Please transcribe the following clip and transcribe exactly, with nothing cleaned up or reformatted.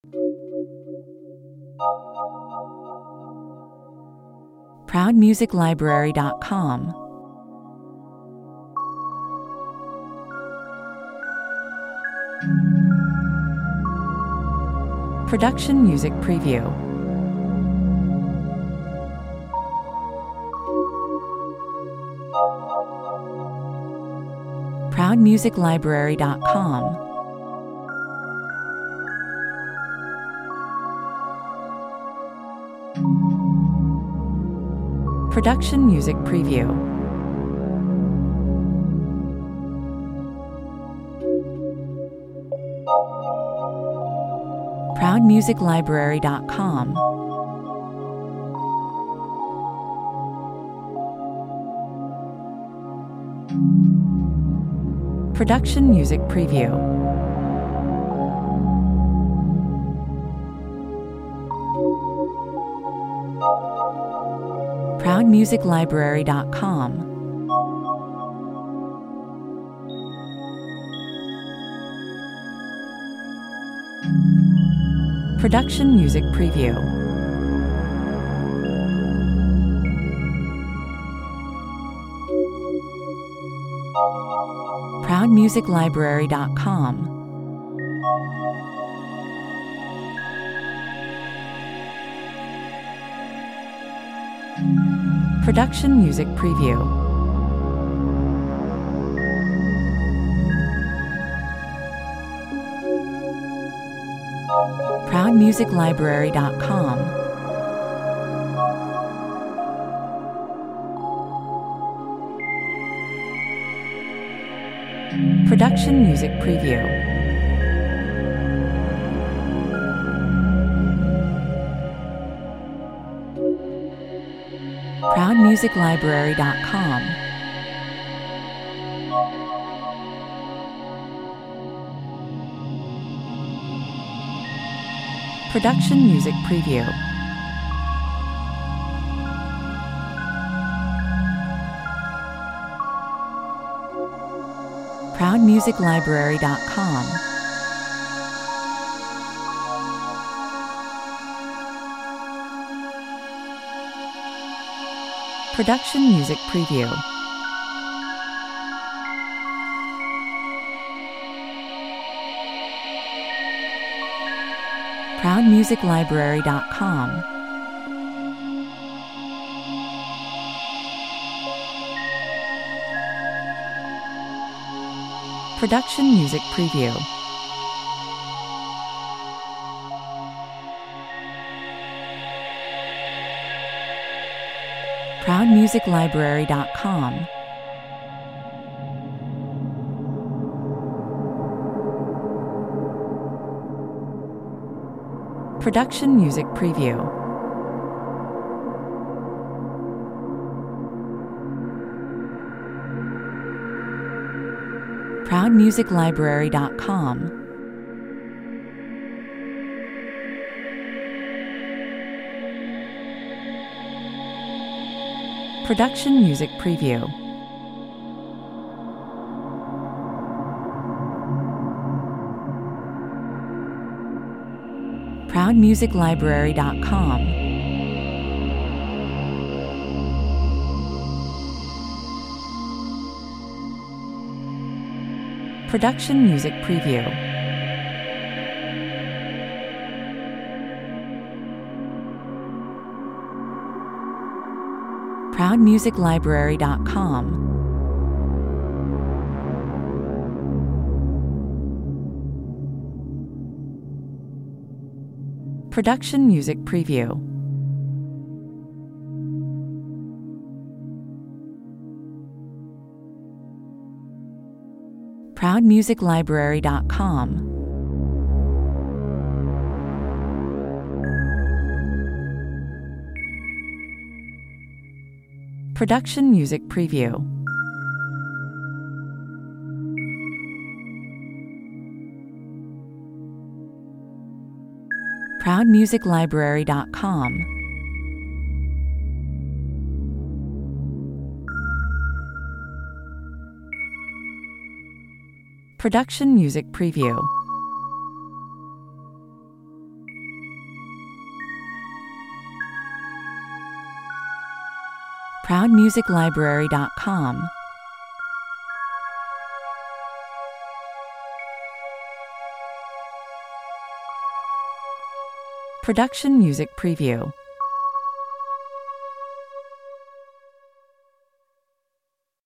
proud music library dot com. Production music preview. proud music library dot com. Production music preview. proud music library dot com. Production music preview. proud music library dot com. Production music preview. proud music library dot com. Production music preview. proud music library dot com. Production music preview. proud music library dot com. Production music preview. proud music library dot com. Production music preview. proud music library dot com. Production music preview. proud music library dot com. Production music preview. proud music library dot com. Production music preview. proud music library dot com. Production music preview. proud music library dot com. Production music preview. proud music library dot com. Production music preview. proud music library dot com. Production music preview. proud music library dot com, Production Music Preview.